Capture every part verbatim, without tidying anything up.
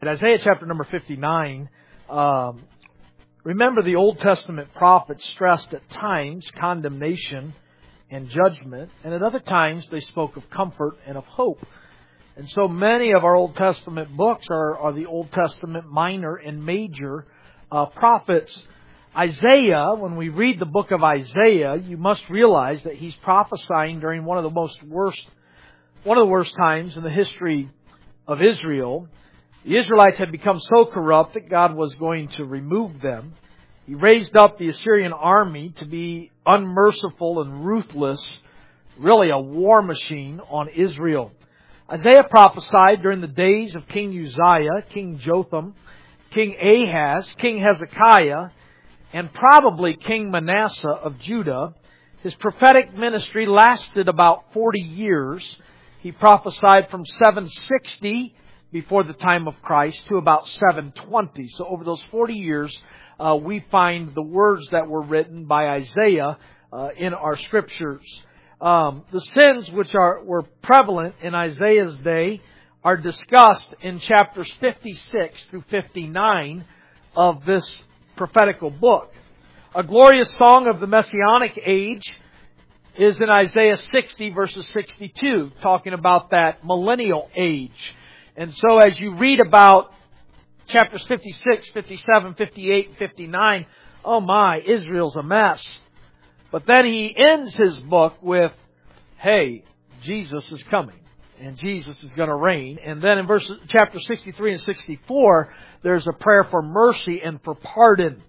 In Isaiah chapter number fifty-nine, um, remember the Old Testament prophets stressed at times condemnation and judgment, and at other times they spoke of comfort and of hope. And so many of our Old Testament books are, are the Old Testament minor and major uh, prophets. Isaiah, when we read the book of Isaiah, you must realize that he's prophesying during one of the most worst, one of the worst times in the history of Israel. The Israelites had become so corrupt that God was going to remove them. He raised up the Assyrian army to be unmerciful and ruthless, really a war machine on Israel. Isaiah prophesied during the days of King Uzziah, King Jotham, King Ahaz, King Hezekiah, and probably King Manasseh of Judah. His prophetic ministry lasted about forty years. He prophesied from seven sixty before the time of Christ to about seven twenty. So over those forty years, uh, we find the words that were written by Isaiah uh, in our scriptures. Um, the sins which are were prevalent in Isaiah's day are discussed in chapters fifty-six through fifty-nine of this prophetical book. A glorious song of the Messianic age is in Isaiah sixty verses sixty-two, talking about that millennial age. And so as you read about chapters fifty-six, fifty-seven, fifty-eight, and fifty-nine, oh my, Israel's a mess. But then he ends his book with, hey, Jesus is coming. And Jesus is going to reign. And then in verses, chapter sixty-three and sixty-four, there's a prayer for mercy and for pardon.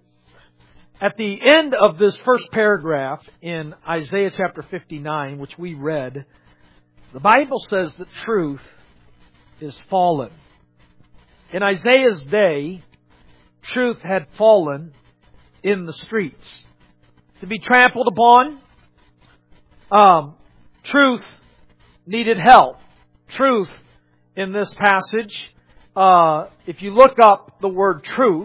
At the end of this first paragraph in Isaiah chapter fifty-nine, which we read, the Bible says that truth is fallen. In Isaiah's day, truth had fallen in the streets to be trampled upon. Um, truth needed help. Truth in this passage, uh, if you look up the word truth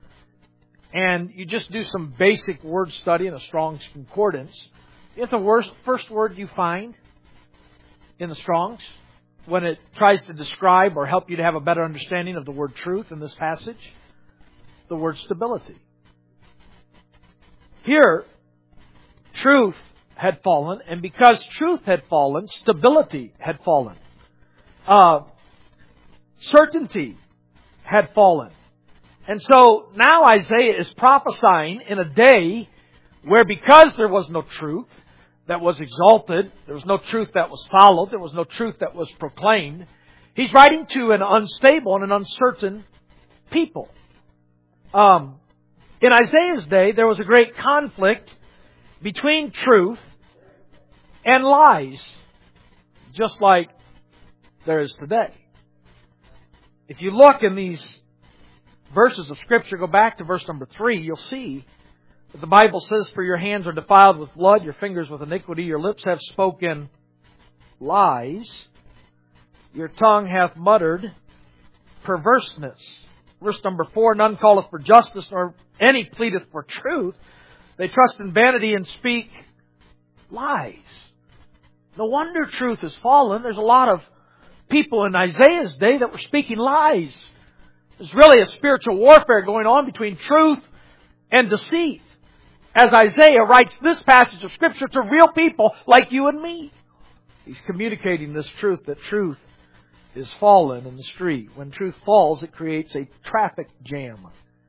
and you just do some basic word study in a Strong's Concordance, it's the worst, first word you find in the Strong's when it tries to describe or help you to have a better understanding of the word truth in this passage, the word stability. Here, truth had fallen, and because truth had fallen, stability had fallen. Uh, certainty had fallen. And so now Isaiah is prophesying in a day where because there was no truth that was exalted, there was no truth that was followed, there was no truth that was proclaimed, he's writing to an unstable and an uncertain people. Um, in Isaiah's day, there was a great conflict between truth and lies, just like there is today. If you look in these verses of Scripture, go back to verse number three, you'll see that the Bible says, for your hands are defiled with blood, your fingers with iniquity, your lips have spoken lies, your tongue hath muttered perverseness. Verse number four, none calleth for justice, nor any pleadeth for truth. They trust in vanity and speak lies. No wonder truth has fallen. There's a lot of people in Isaiah's day that were speaking lies. There's really a spiritual warfare going on between truth and deceit, as Isaiah writes this passage of Scripture to real people like you and me. He's communicating this truth, that truth is fallen in the street. When truth falls, it creates a traffic jam,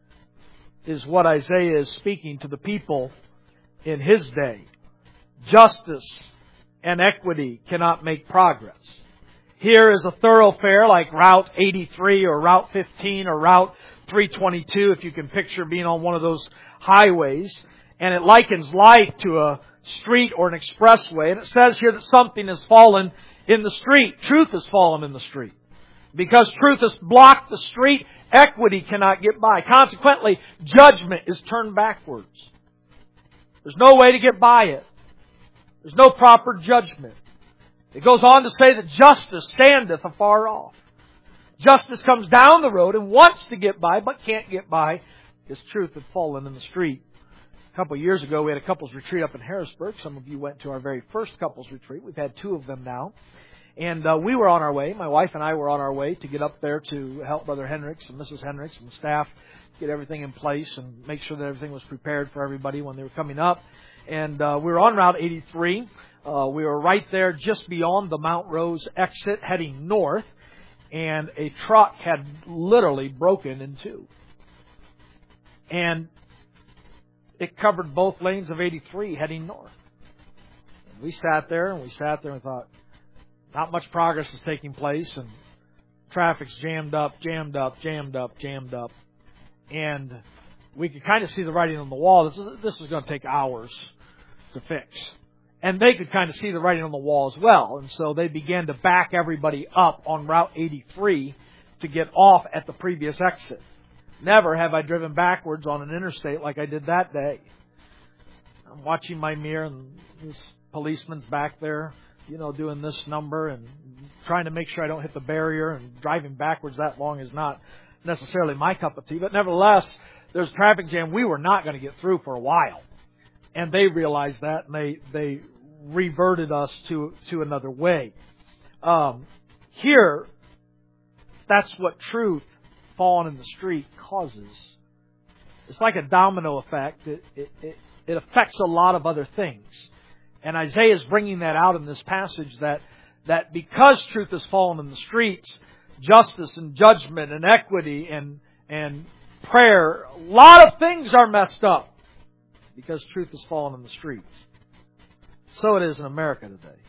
is what Isaiah is speaking to the people in his day. Justice and equity cannot make progress. Here is a thoroughfare like Route eighty-three or Route fifteen or Route three twenty-two, if you can picture being on one of those highways. And it likens life to a street or an expressway. And it says here that something has fallen in the street. Truth has fallen in the street. Because truth has blocked the street, equity cannot get by. Consequently, judgment is turned backwards. There's no way to get by it. There's no proper judgment. It goes on to say that justice standeth afar off. Justice comes down the road and wants to get by, but can't get by because truth had fallen in the street. A couple of years ago, we had a couples retreat up in Harrisburg. Some of you went to our very first couples retreat. We've had two of them now. And uh, we were on our way. My wife and I were on our way to get up there to help Brother Hendricks and Missus Hendricks and the staff get everything in place and make sure that everything was prepared for everybody when they were coming up. And uh, we were on Route eighty-three. Uh, we were right there just beyond the Mount Rose exit heading north. And a truck had literally broken in two. And it covered both lanes of eighty-three heading north. And we sat there and we sat there and thought, not much progress is taking place, and traffic's jammed up, jammed up, jammed up, jammed up. And we could kind of see the writing on the wall. This is, this is going to take hours to fix. And they could kind of see the writing on the wall as well. And so they began to back everybody up on Route eighty-three to get off at the previous exit. Never have I driven backwards on an interstate like I did that day. I'm watching my mirror, and this policeman's back there, you know, doing this number and trying to make sure I don't hit the barrier, and driving backwards that long is not necessarily my cup of tea. But nevertheless, there's a traffic jam we were not going to get through for a while. And they realized that, and they, they reverted us to, to another way. Um, here, that's what truth falling in the street causes. It's like a domino effect. It, it, it, it affects a lot of other things. And Isaiah is bringing that out in this passage, that, that because truth has fallen in the streets, justice and judgment and equity and, and prayer, a lot of things are messed up because truth has fallen in the streets. So it is in America today.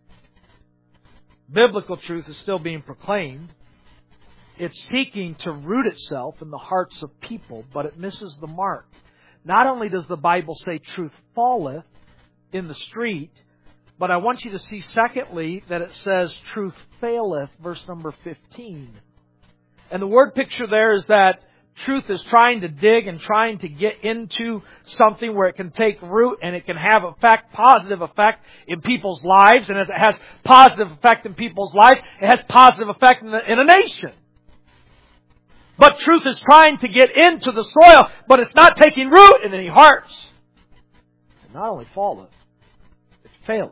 Biblical truth is still being proclaimed. It's seeking to root itself in the hearts of people, but it misses the mark. Not only does the Bible say truth falleth in the street, but I want you to see, secondly, that it says truth faileth, verse number fifteen. And the word picture there is that truth is trying to dig and trying to get into something where it can take root and it can have effect, positive effect in people's lives. And as it has positive effect in people's lives, it has positive effect in, the, in a nation. But truth is trying to get into the soil, but it's not taking root in any hearts. It not only falleth, it faileth.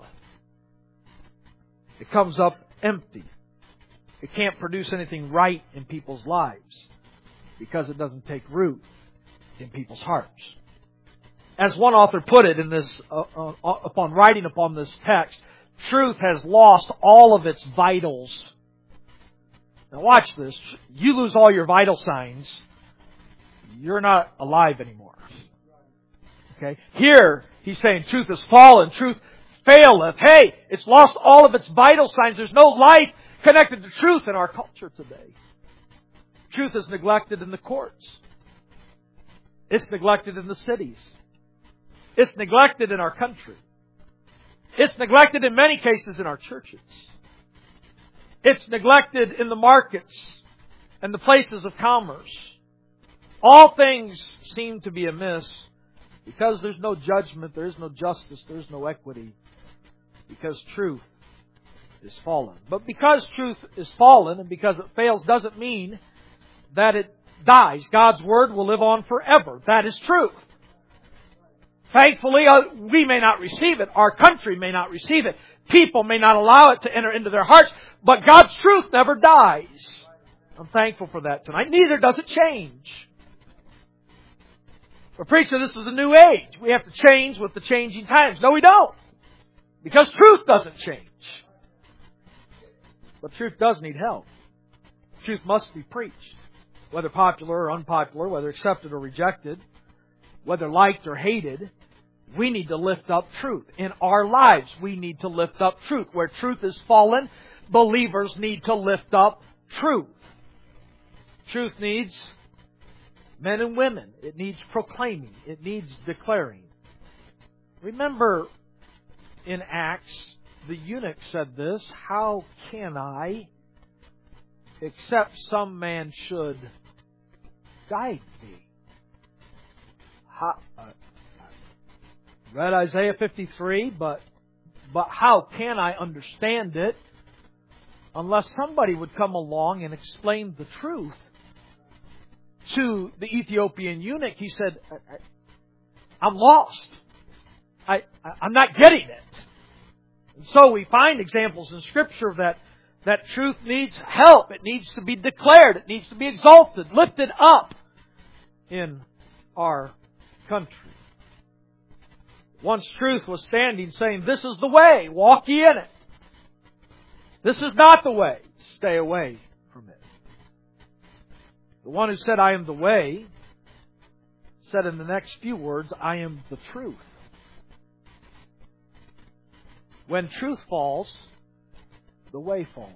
It comes up empty. It can't produce anything right in people's lives because it doesn't take root in people's hearts. As one author put it in this, uh, uh, upon writing upon this text, truth has lost all of its vitals. Now watch this. You lose all your vital signs, you're not alive anymore. Okay? Here, he's saying truth has fallen, truth faileth. Hey, it's lost all of its vital signs. There's no life connected to truth in our culture today. Truth is neglected in the courts. It's neglected in the cities. It's neglected in our country. It's neglected in many cases in our churches. It's neglected in the markets and the places of commerce. All things seem to be amiss because there's no judgment, there is no justice, there is no equity. Because truth is fallen. But because truth is fallen and because it fails doesn't mean that it dies. God's Word will live on forever. That is truth. Thankfully, uh, we may not receive it. Our country may not receive it. People may not allow it to enter into their hearts. But God's truth never dies. I'm thankful for that tonight. Neither does it change. But preacher, this is a new age. We have to change with the changing times. No, we don't. Because truth doesn't change. But truth does need help. Truth must be preached. Whether popular or unpopular, whether accepted or rejected, whether liked or hated, we need to lift up truth. In our lives, we need to lift up truth. Where truth is fallen, believers need to lift up truth. Truth needs men and women. It needs proclaiming. It needs declaring. Remember in Acts, the eunuch said this, "How can I, except some man should guide me?" How, uh, I read Isaiah fifty-three, but but how can I understand it unless somebody would come along and explain the truth to the Ethiopian eunuch? He said, I, I, I'm lost. I, I, I'm not getting it. And so we find examples in Scripture that that truth needs help. It needs to be declared. It needs to be exalted, lifted up in our country. Once truth was standing saying, "This is the way, walk ye in it. This is not the way, stay away from it." The one who said, "I am the way," said in the next few words, "I am the truth." When truth falls, the way falls.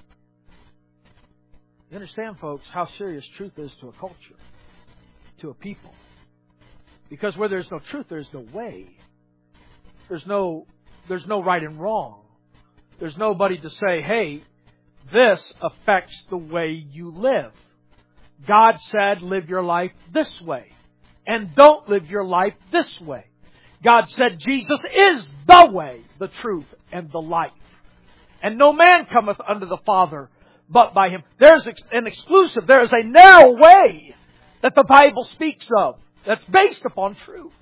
You understand, folks, how serious truth is to a culture, to a people. Because where there's no truth, there's no way. There's no, there's no right and wrong. There's nobody to say, "Hey, this affects the way you live. God said, live your life this way. And don't live your life this way. God said Jesus is the way, the truth, and the life. And no man cometh unto the Father but by Him." There's an exclusive, there is a narrow way that the Bible speaks of that's based upon truth.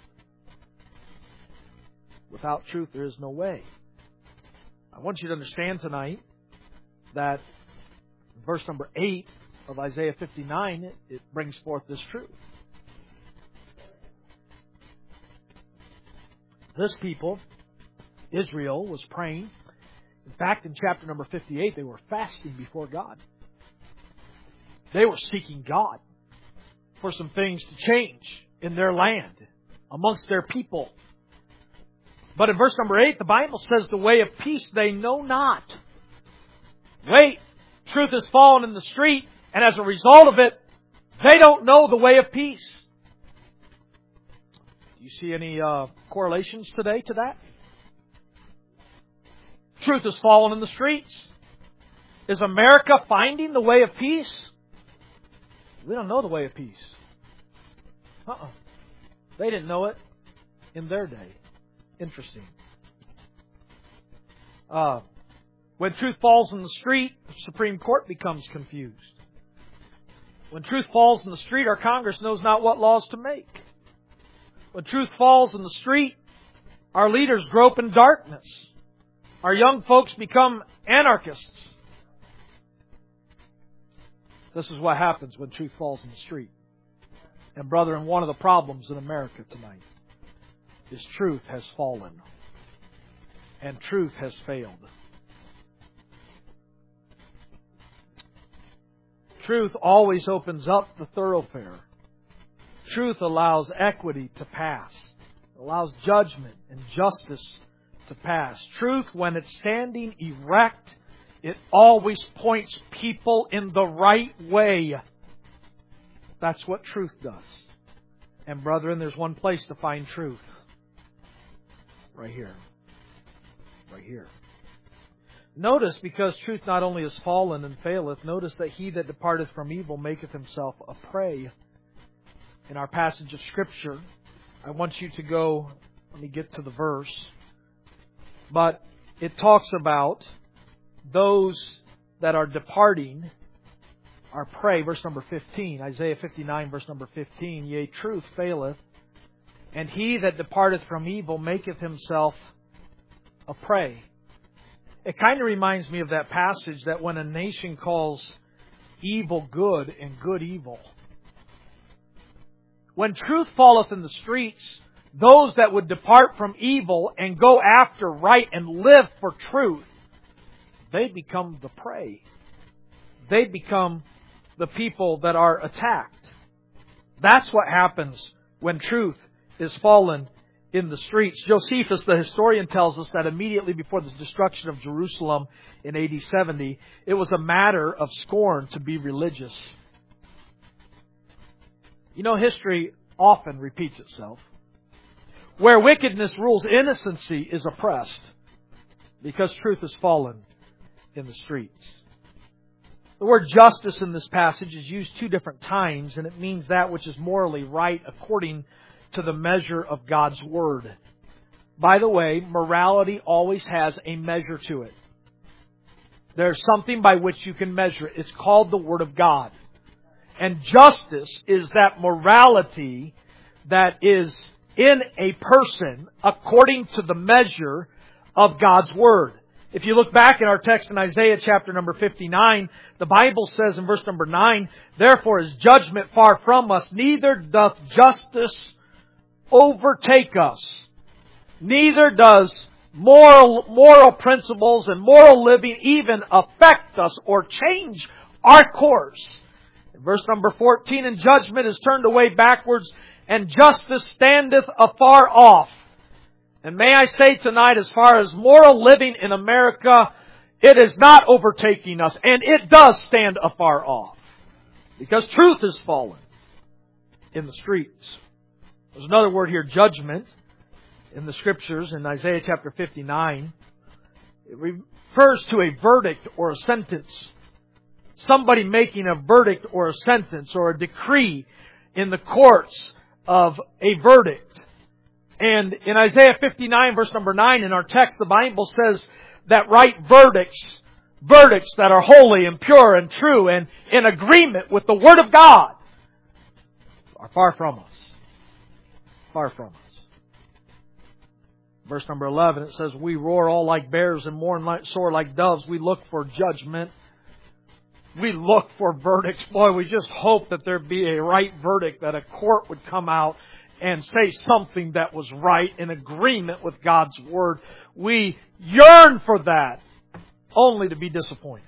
Without truth, there is no way. I want you to understand tonight that verse number eight of Isaiah fifty-nine, it, it brings forth this truth. This people, Israel, was praying. In fact, in chapter number fifty-eight, they were fasting before God. They were seeking God for some things to change in their land, amongst their people. But in verse number eight, the Bible says, "The way of peace they know not." Wait, truth has fallen in the street, and as a result of it, they don't know the way of peace. Do you see any uh, correlations today to that? Truth has fallen in the streets. Is America finding the way of peace? We don't know the way of peace. Uh-uh. They didn't know it in their day. Interesting. Uh, when truth falls in the street, the Supreme Court becomes confused. When truth falls in the street, our Congress knows not what laws to make. When truth falls in the street, our leaders grope in darkness. Our young folks become anarchists. This is what happens when truth falls in the street. And brethren, one of the problems in America tonight is truth has fallen. And truth has failed. Truth always opens up the thoroughfare. Truth allows equity to pass. It allows judgment and justice to pass. Truth, when it's standing erect, it always points people in the right way. That's what truth does. And brethren, there's one place to find truth. Right here. Right here. Notice, because truth not only is fallen and faileth, notice that he that departeth from evil maketh himself a prey. In our passage of Scripture, I want you to go, let me get to the verse, but it talks about those that are departing are prey. Verse number fifteen, Isaiah fifty-nine, verse number fifteen, "Yea, truth faileth, and he that departeth from evil maketh himself a prey." It kind of reminds me of that passage that when a nation calls evil good and good evil. When truth falleth in the streets, those that would depart from evil and go after right and live for truth, they become the prey. They become the people that are attacked. That's what happens when truth is fallen in the streets. Josephus, the historian, tells us that immediately before the destruction of Jerusalem in A D seventy, it was a matter of scorn to be religious. You know, history often repeats itself. Where wickedness rules, innocency is oppressed because truth has fallen in the streets. The word justice in this passage is used two different times, and it means that which is morally right according to the measure of God's Word. By the way, morality always has a measure to it. There's something by which you can measure it. It's called the Word of God. And justice is that morality that is in a person according to the measure of God's Word. If you look back in our text in Isaiah chapter number fifty-nine, the Bible says in verse number nine, "Therefore is judgment far from us, neither doth justice overtake us. Neither does moral, moral principles and moral living even affect us or change our course." In verse number fourteen, "And judgment is turned away backwards, and justice standeth afar off." And may I say tonight, as far as moral living in America, it is not overtaking us, and it does stand afar off. Because truth has fallen in the streets. There's another word here, judgment, in the Scriptures, in Isaiah chapter fifty-nine. It refers to a verdict or a sentence. Somebody making a verdict or a sentence or a decree in the courts of a verdict. And in Isaiah fifty-nine, verse number nine, in our text, the Bible says that right verdicts, verdicts that are holy and pure and true and in agreement with the Word of God, are far from us. Far from us. Verse number eleven, it says, "We roar all like bears and mourn like, sore like doves. We look for judgment." We look for verdicts. Boy, we just hope that there be a right verdict, that a court would come out and say something that was right in agreement with God's Word. We yearn for that, only to be disappointed.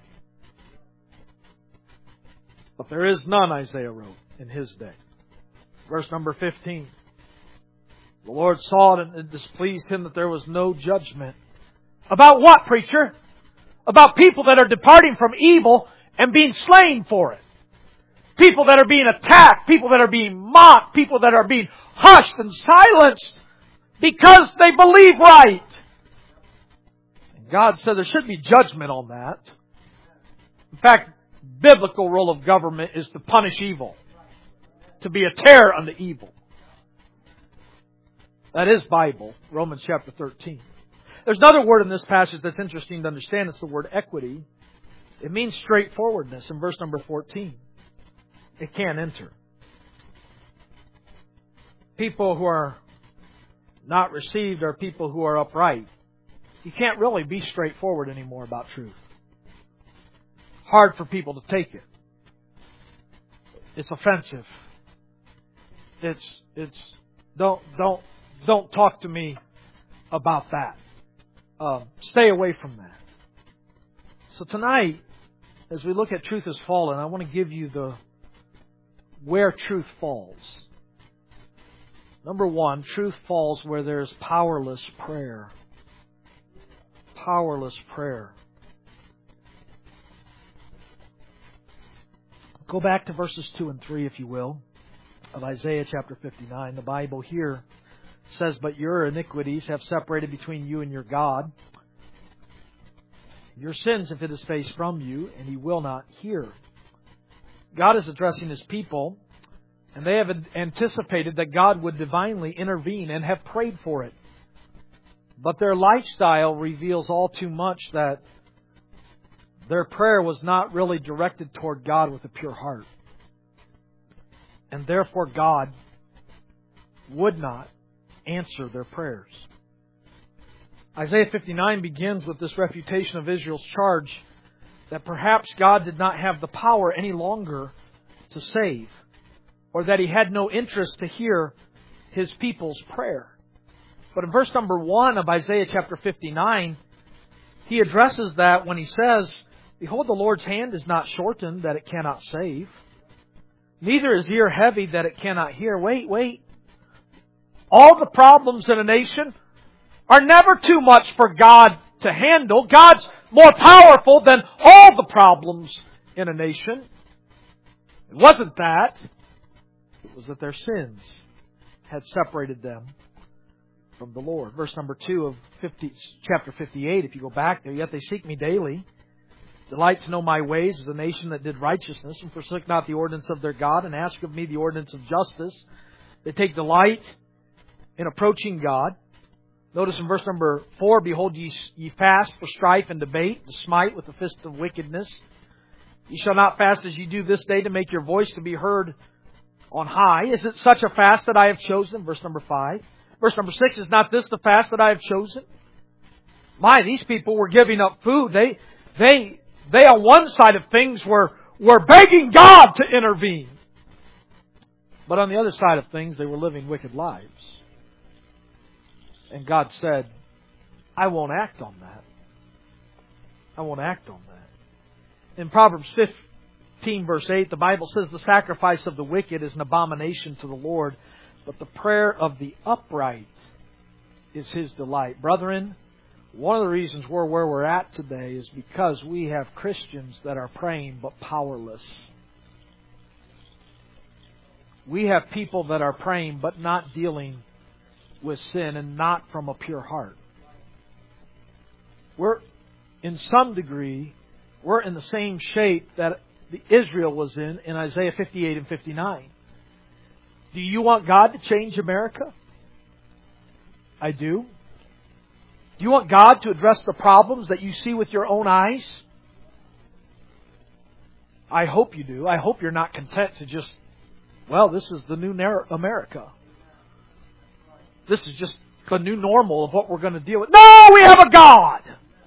But there is none, Isaiah wrote, in his day. Verse number fifteen. "The Lord saw it, and it displeased Him that there was no judgment." About what, preacher? About people that are departing from evil and being slain for it. People that are being attacked. People that are being mocked. People that are being hushed and silenced because they believe right. And God said there should be judgment on that. In fact, biblical role of government is to punish evil. To be a terror unto evil. That is Bible. Romans chapter thirteen. There's another word in this passage that's interesting to understand. It's the word equity. It means straightforwardness in verse number fourteen. It can't enter. People who are not received are people who are upright. You can't really be straightforward anymore about truth. Hard for people to take it. It's offensive. It's it's don't don't don't talk to me about that. Um, stay away from that. So tonight, as we look at truth has fallen, I want to give you the where truth falls. Number one, truth falls where there's powerless prayer. Powerless prayer. Go back to verses two and three, if you will, of Isaiah chapter fifty-nine. The Bible here says, "But your iniquities have separated between you and your God. Your sins have hid His face from you, and He will not hear." God is addressing His people, and they have anticipated that God would divinely intervene and have prayed for it. But their lifestyle reveals all too much that their prayer was not really directed toward God with a pure heart. And therefore God would not answer their prayers. Isaiah fifty-nine begins with this refutation of Israel's charge that perhaps God did not have the power any longer to save, or that He had no interest to hear His people's prayer. But in verse number one of Isaiah chapter fifty-nine, He addresses that when He says, "Behold, the Lord's hand is not shortened that it cannot save, neither is ear heavy that it cannot hear." Wait, wait. All the problems in a nation are never too much for God to handle. God's more powerful than all the problems in a nation. It wasn't that. It was that their sins had separated them from the Lord. Verse number two of fifty, chapter fifty-eight, if you go back there, "Yet they seek me daily. Delight to know my ways as a nation that did righteousness, and forsook not the ordinance of their God, and ask of me the ordinance of justice." They take delight in approaching God. Notice in verse number four, "Behold, ye, ye fast for strife and debate, to smite with the fist of wickedness. Ye shall not fast as ye do this day, to make your voice to be heard on high. Is it such a fast that I have chosen?" Verse number five. Verse number six, "Is not this the fast that I have chosen? My, these people were giving up food. They, they, they on one side of things were, were begging God to intervene. But on the other side of things, they were living wicked lives. And God said, I won't act on that. I won't act on that. In Proverbs fifteen, verse eight, the Bible says, the sacrifice of the wicked is an abomination to the Lord, but the prayer of the upright is His delight. Brethren, one of the reasons we're where we're at today is because we have Christians that are praying but powerless. We have people that are praying but not dealing with sin and not from a pure heart. We're, in some degree, we're in the same shape that the Israel was in in Isaiah fifty-eight and fifty-nine. Do you want God to change America? I do. Do you want God to address the problems that you see with your own eyes? I hope you do. I hope you're not content to just, well, this is the new America. This is just the new normal of what we're going to deal with. No, we have a God!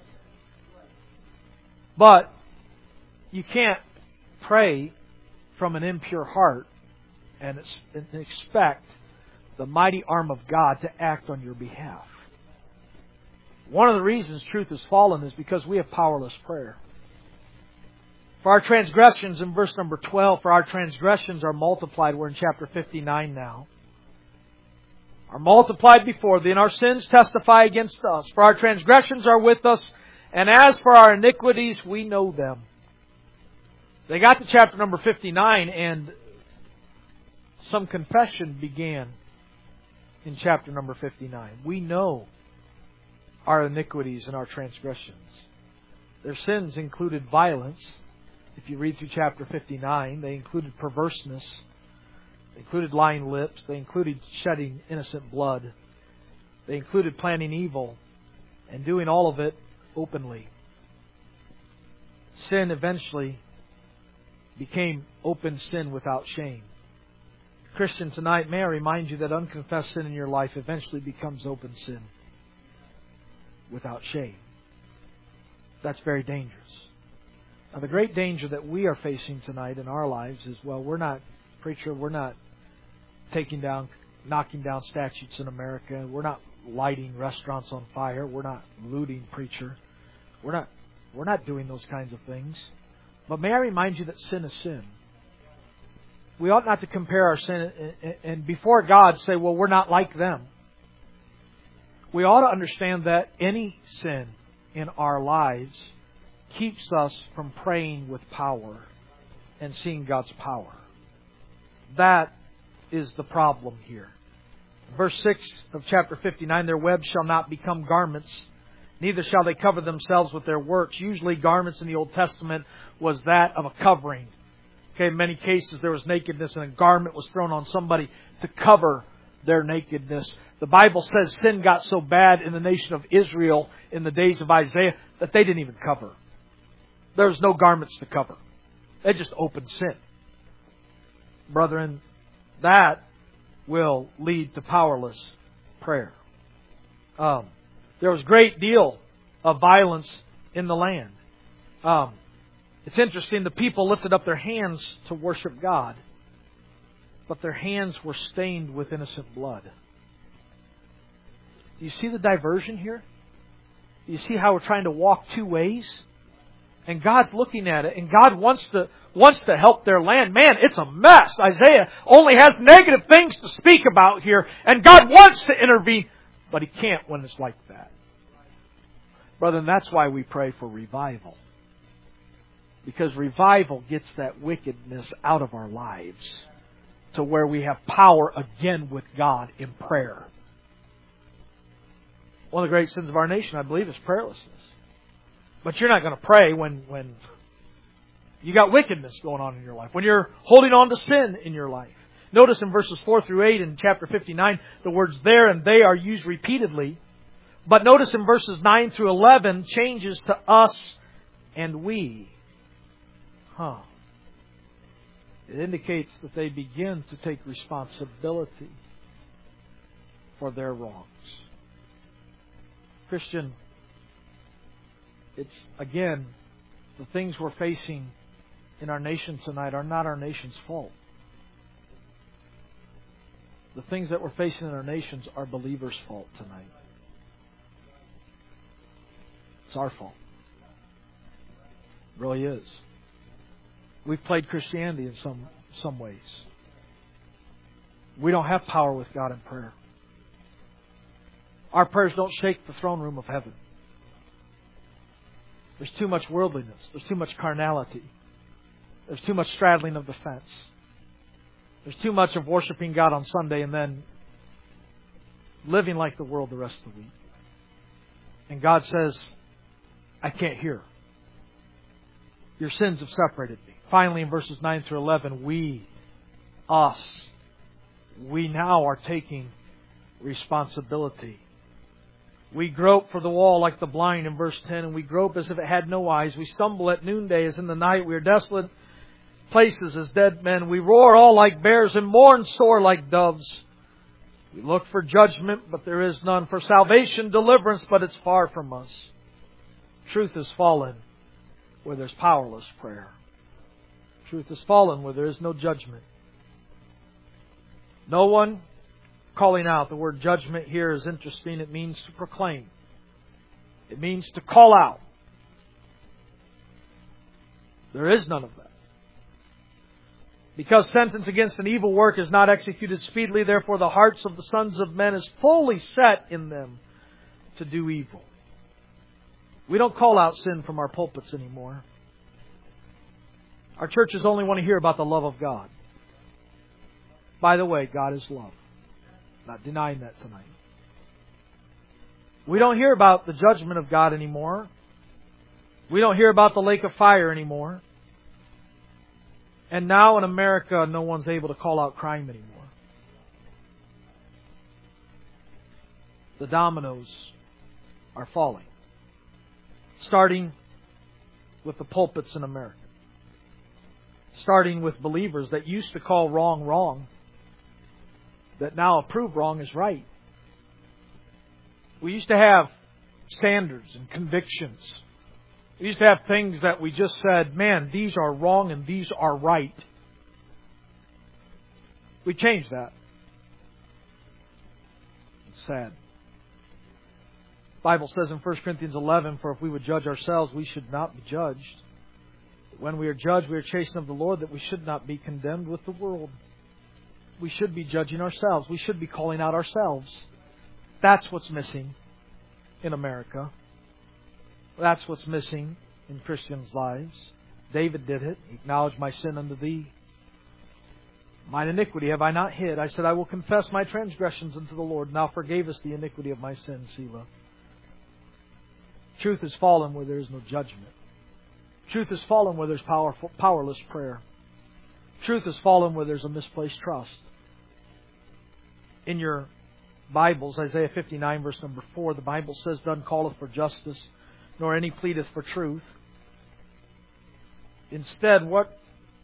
But you can't pray from an impure heart and expect the mighty arm of God to act on your behalf. One of the reasons truth has fallen is because we have powerless prayer. For our transgressions, in verse number twelve, for our transgressions are multiplied. We're in chapter fifty-nine now. Are multiplied before thee, and our sins testify against us. For our transgressions are with us, and as for our iniquities, we know them. They got to chapter number fifty-nine, and some confession began in chapter number fifty-nine. We know our iniquities and our transgressions. Their sins included violence. If you read through chapter fifty-nine, they included perverseness. They included lying lips. They included shedding innocent blood. They included planning evil and doing all of it openly. Sin eventually became open sin without shame. Christian, tonight, may I remind you that unconfessed sin in your life eventually becomes open sin without shame. That's very dangerous. Now, the great danger that we are facing tonight in our lives is, well, we're not, preacher, we're not taking down, knocking down statutes in America. We're not lighting restaurants on fire. We're not looting, preacher. We're not, we're not doing those kinds of things. But may I remind you that sin is sin. We ought not to compare our sin and before God say, well, we're not like them. We ought to understand that any sin in our lives keeps us from praying with power and seeing God's power. That is the problem here. Verse six of chapter fifty-nine, their webs shall not become garments, neither shall they cover themselves with their works. Usually garments in the Old Testament was that of a covering. Okay, in many cases there was nakedness and a garment was thrown on somebody to cover their nakedness. The Bible says sin got so bad in the nation of Israel in the days of Isaiah that they didn't even cover. There was no garments to cover. They just opened sin. Brethren, that will lead to powerless prayer. Um, there was a great deal of violence in the land. Um, it's interesting, the people lifted up their hands to worship God, but their hands were stained with innocent blood. Do you see the diversion here? Do you see how we're trying to walk two ways? And God's looking at it, and God wants to wants to help their land. Man, it's a mess. Isaiah only has negative things to speak about here, and God wants to intervene, but He can't when it's like that. Brethren, that's why we pray for revival. Because revival gets that wickedness out of our lives to where we have power again with God in prayer. One of the great sins of our nation, I believe, is prayerlessness. But you're not going to pray when, when you got wickedness going on in your life, when you're holding on to sin in your life. Notice in verses four through eight in chapter fifty-nine, the words there and they are used repeatedly. But notice in verses nine through eleven, changes to us and we. Huh. It indicates that they begin to take responsibility for their wrongs. Christian, It's, again, the things we're facing in our nation tonight are not our nation's fault. The things that we're facing in our nations are believers' fault tonight. It's our fault. It really is. We've played Christianity in some, some ways. We don't have power with God in prayer. Our prayers don't shake the throne room of heaven. There's too much worldliness. There's too much carnality. There's too much straddling of the fence. There's too much of worshiping God on Sunday and then living like the world the rest of the week. And God says, I can't hear. Your sins have separated me. Finally, in verses nine through eleven, we, us, we now are taking responsibility. We grope for the wall like the blind in verse ten, and we grope as if it had no eyes. We stumble at noonday as in the night. We are desolate places as dead men. We roar all like bears and mourn sore like doves. We look for judgment, but there is none. For salvation, deliverance, but it's far from us. Truth has fallen where there's powerless prayer. Truth has fallen where there is no judgment. No one calling out. The word judgment here is interesting. It means to proclaim. It means to call out. There is none of that. Because sentence against an evil work is not executed speedily, therefore the hearts of the sons of men is fully set in them to do evil. We don't call out sin from our pulpits anymore. Our churches only want to hear about the love of God. By the way, God is love. Not denying that tonight. We don't hear about the judgment of God anymore. We don't hear about the lake of fire anymore. And now in America, no one's able to call out crime anymore. The dominoes are falling. Starting with the pulpits in America. Starting with believers that used to call wrong wrong, that now approve wrong is right. We used to have standards and convictions. We used to have things that we just said, man, these are wrong and these are right. We changed that. It's sad. The Bible says in First Corinthians eleven, for if we would judge ourselves, we should not be judged. When we are judged, we are chastened of the Lord, that we should not be condemned with the world. We should be judging ourselves. We should be calling out ourselves. That's what's missing in America. That's what's missing in Christians' lives. David did it. He acknowledged my sin unto thee. Mine iniquity have I not hid. I said, I will confess my transgressions unto the Lord. And thou forgavest the iniquity of my sin, Selah. Truth has fallen where there is no judgment. Truth has fallen where there's powerful, powerless prayer. Truth has fallen where there's a misplaced trust. In your Bibles, Isaiah fifty-nine, verse number four, the Bible says, none calleth for justice, nor any pleadeth for truth. Instead, what?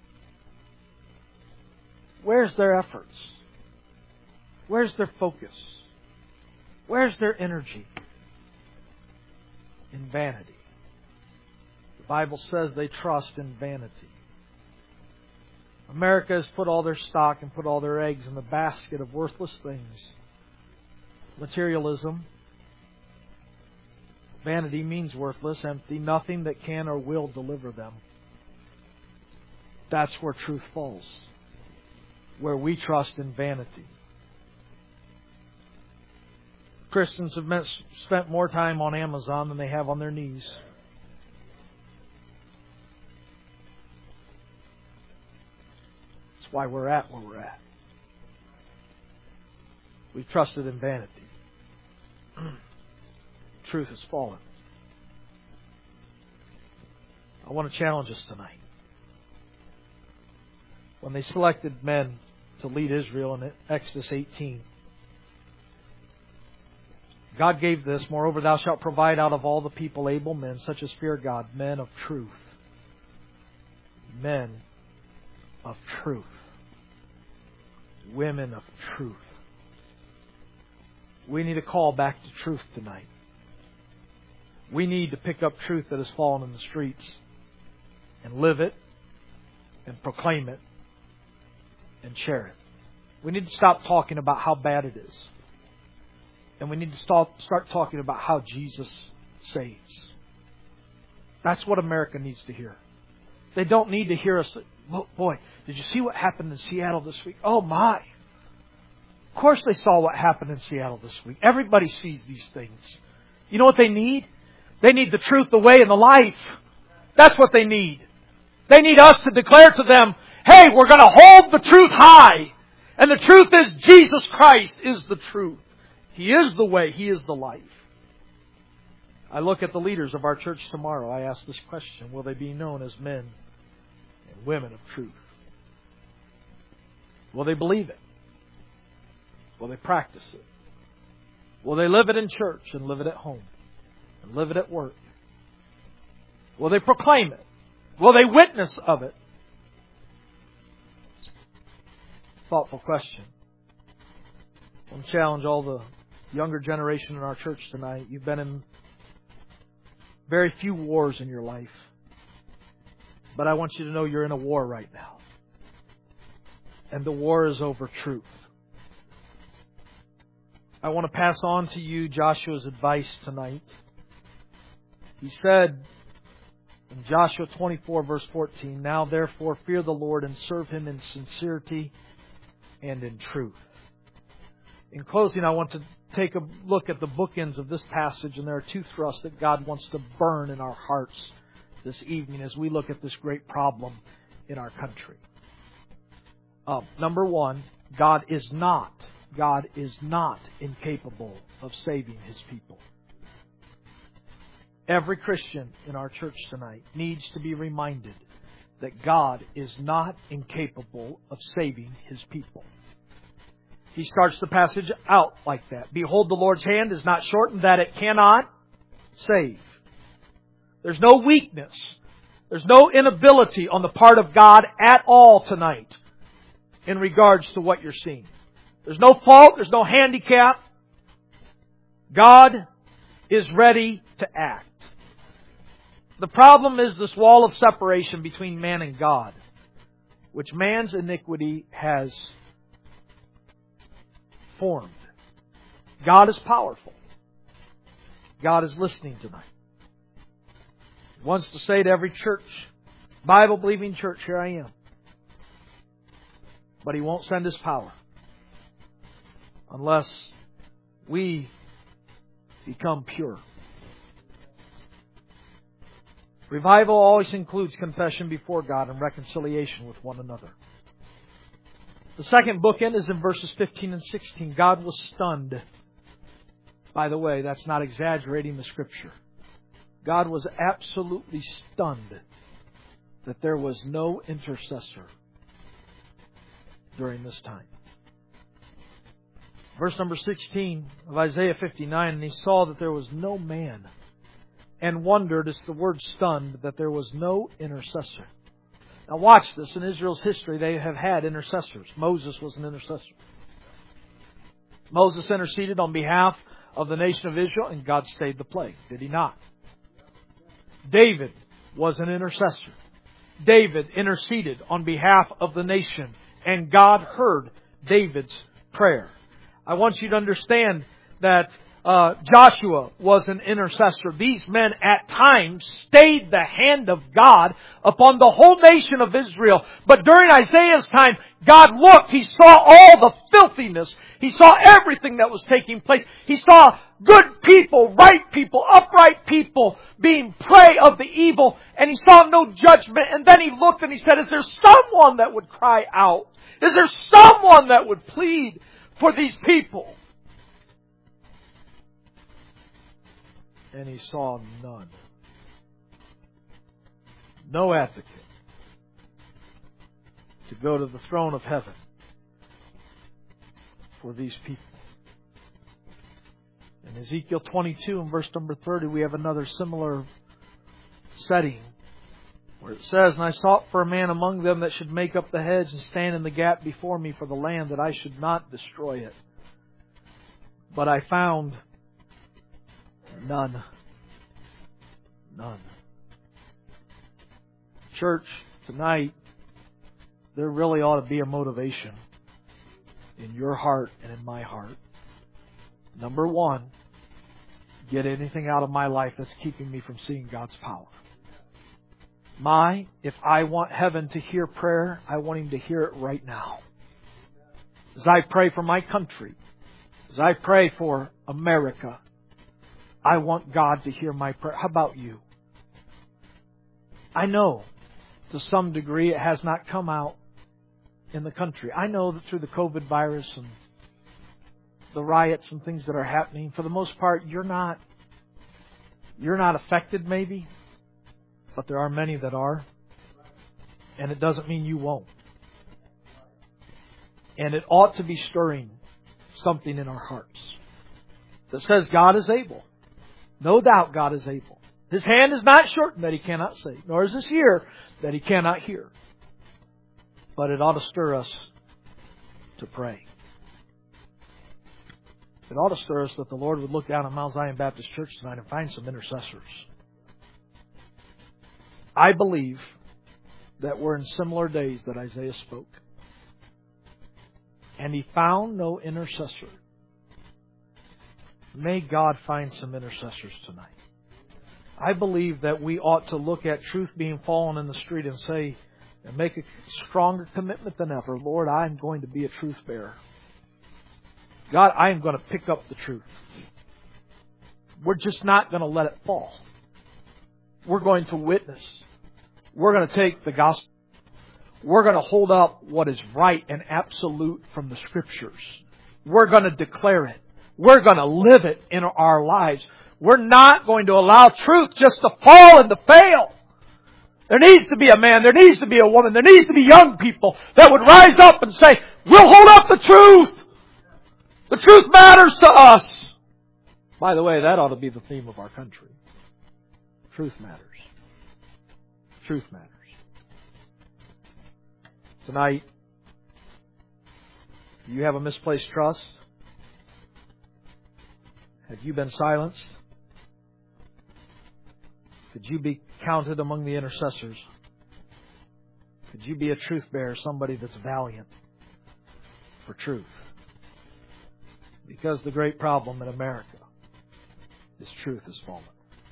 Where's their efforts? Where's their focus? Where's their energy? In vanity. The Bible says they trust in vanity. America has put all their stock and put all their eggs in the basket of worthless things. Materialism. Vanity means worthless, empty, nothing that can or will deliver them. That's where truth falls. Where we trust in vanity. Christians have met, spent more time on Amazon than they have on their knees. That's why we're at where we're at. We've trusted in vanity. Truth has fallen. I want to challenge us tonight. When they selected men to lead Israel in Exodus eighteen, God gave this, moreover, thou shalt provide out of all the people able men, such as fear God, men of truth. Men of truth. Women of truth. We need a call back to truth tonight. We need to pick up truth that has fallen in the streets and live it and proclaim it and share it. We need to stop talking about how bad it is. And we need to start, start talking about how Jesus saves. That's what America needs to hear. They don't need to hear us. Look, boy, did you see what happened in Seattle this week? Oh my. Of course they saw what happened in Seattle this week. Everybody sees these things. You know what they need? They need the truth, the way, and the life. That's what they need. They need us to declare to them, hey, we're going to hold the truth high. And the truth is Jesus Christ is the truth. He is the way. He is the life. I look at the leaders of our church tomorrow. I ask this question. Will they be known as men and women of truth? Will they believe it? Will they practice it? Will they live it in church and live it at home? And live it at work? Will they proclaim it? Will they witness of it? Thoughtful question. I want to challenge all the younger generation in our church tonight. You've been in very few wars in your life. But I want you to know you're in a war right now. And the war is over truth. I want to pass on to you Joshua's advice tonight. He said in Joshua twenty-four verse fourteen, now therefore fear the Lord and serve Him in sincerity and in truth. In closing, I want to take a look at the bookends of this passage, and there are two thrusts that God wants to burn in our hearts this evening as we look at this great problem in our country. Uh, number one, God is not, God is not incapable of saving His people. Every Christian in our church tonight needs to be reminded that God is not incapable of saving His people. He starts the passage out like that. Behold, the Lord's hand is not shortened that it cannot save. There's no weakness. There's no inability on the part of God at all tonight in regards to what you're seeing. There's no fault. There's no handicap. God is ready to act. The problem is this wall of separation between man and God, which man's iniquity has formed. God is powerful. God is listening tonight. He wants to say to every church, Bible-believing church, here I am. But He won't send His power unless we become pure. Revival always includes confession before God and reconciliation with one another. The second bookend is in verses fifteen and sixteen. God was stunned. By the way, that's not exaggerating the Scripture. God was absolutely stunned that there was no intercessor during this time. Verse number sixteen of Isaiah fifty-nine, and he saw that there was no man, and wondered, it's the word stunned, that there was no intercessor. Now watch this. In Israel's history, they have had intercessors. Moses was an intercessor. Moses interceded on behalf of the nation of Israel, and God stayed the plague. Did He not? David was an intercessor. David interceded on behalf of the nation, and God heard David's prayer. I want you to understand that Uh, Joshua was an intercessor. These men at times stayed the hand of God upon the whole nation of Israel. But during Isaiah's time, God looked. He saw all the filthiness. He saw everything that was taking place. He saw good people, right people, upright people being prey of the evil. And He saw no judgment. And then He looked and He said, is there someone that would cry out? Is there someone that would plead for these people? And He saw none. No advocate to go to the throne of heaven for these people. In Ezekiel twenty-two and verse number thirty, we have another similar setting where it says, and I sought for a man among them that should make up the hedge and stand in the gap before me for the land, that I should not destroy it. But I found none. None. Church, tonight, there really ought to be a motivation in your heart and in my heart. Number one, get anything out of my life that's keeping me from seeing God's power. My, if I want heaven to hear prayer, I want Him to hear it right now. As I pray for my country, as I pray for America, I want God to hear my prayer. How about you? I know to some degree it has not come out in the country. I know that through the COVID virus and the riots and things that are happening, for the most part, you're not you're not affected maybe, but there are many that are. And it doesn't mean you won't. And it ought to be stirring something in our hearts that says God is able. No doubt God is able. His hand is not shortened that He cannot save, nor is His ear that He cannot hear. But it ought to stir us to pray. It ought to stir us that the Lord would look down at Mount Zion Baptist Church tonight and find some intercessors. I believe that we're in similar days that Isaiah spoke. And he found no intercessor. May God find some intercessors tonight. I believe that we ought to look at truth being fallen in the street and say, and make a stronger commitment than ever. Lord, I'm going to be a truth bearer. God, I am going to pick up the truth. We're just not going to let it fall. We're going to witness. We're going to take the gospel. We're going to hold up what is right and absolute from the Scriptures. We're going to declare it. We're going to live it in our lives. We're not going to allow truth just to fall and to fail. There needs to be a man, there needs to be a woman, there needs to be young people that would rise up and say, we'll hold up the truth. The truth matters to us. By the way, that ought to be the theme of our country. Truth matters. Truth matters. Tonight, do you have a misplaced trust? Have you been silenced? Could you be counted among the intercessors? Could you be a truth bearer, somebody that's valiant for truth? Because the great problem in America is truth is fallen.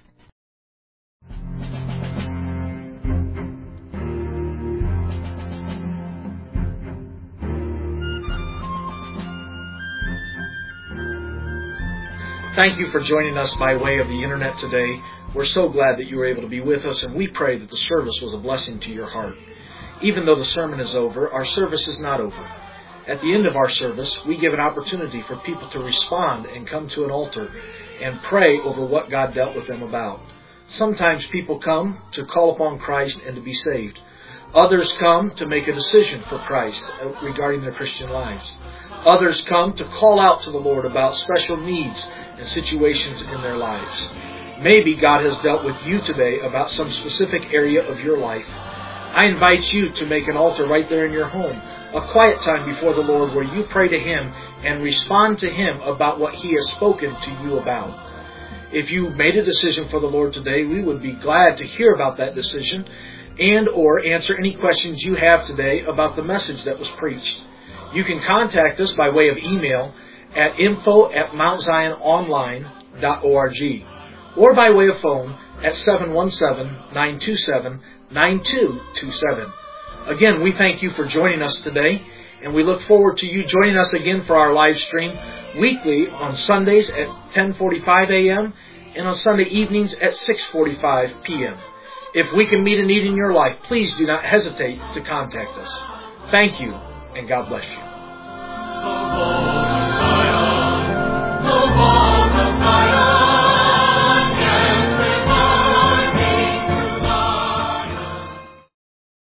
Thank you for joining us by way of the Internet today. We're so glad that you were able to be with us, and we pray that the service was a blessing to your heart. Even though the sermon is over, our service is not over. At the end of our service, we give an opportunity for people to respond and come to an altar and pray over what God dealt with them about. Sometimes people come to call upon Christ and to be saved. Others come to make a decision for Christ regarding their Christian lives. Others come to call out to the Lord about special needs and situations in their lives. Maybe God has dealt with you today about some specific area of your life. I invite you to make an altar right there in your home, a quiet time before the Lord where you pray to Him and respond to Him about what He has spoken to you about. If you made a decision for the Lord today, we would be glad to hear about that decision and or answer any questions you have today about the message that was preached. You can contact us by way of email at info at mount zion online dot org or by way of phone at seven one seven, nine two seven, nine two two seven. Again, we thank you for joining us today, and we look forward to you joining us again for our live stream weekly on Sundays at ten forty-five a.m. and on Sunday evenings at six forty-five p.m. If we can meet a need in your life, please do not hesitate to contact us. Thank you, and God bless you.